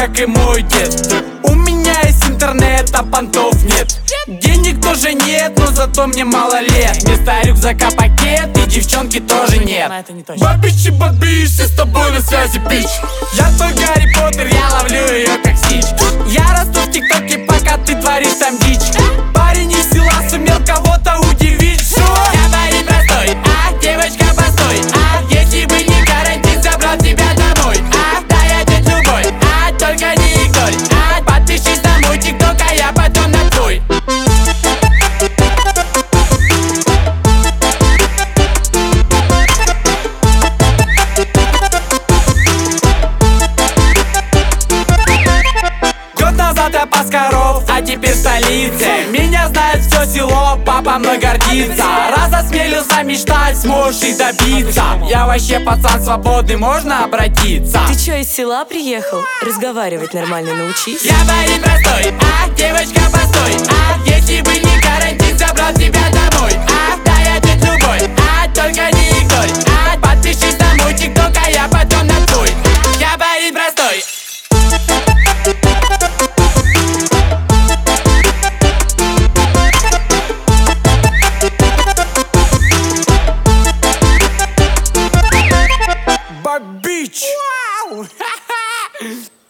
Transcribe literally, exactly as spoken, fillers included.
как и мой дед. У меня есть интернет, а понтов нет. Денег тоже нет, но зато мне мало лет. Вместо рюкзака пакет и девчонки тоже нет. Бабичи, бабичи, с тобой на связи, бич. Я твой Гарри Поттер, я ловлю ее как Стич. Я расту в ТикТоке, пока ты творишь там дичь. Парень из села сумел кого-то удивить. Шо? Я парень простой, а девочка постой. А если бы не карантин, забрал тебя домой. А да, я дед любой, а только не игнорь. А подпишись на мой ТикТок, а я потом на твой. Год назад я пас коров, а теперь в столице. Меня знает все село, папа мной гордится. Раз осмелился мечтать, сможешь и добиться. Я вообще пацан свободный, можно обратиться. Ты чё, из села приехал? Разговаривать нормально научись. Я парень простой, а девочка постой. А если бы не карантин, забрал тебя домой. А да, я дед любой, а только не игнорь. А подпишись на мой ТикТок, а я потом на твой. Я парень простой. Бабич! Вау!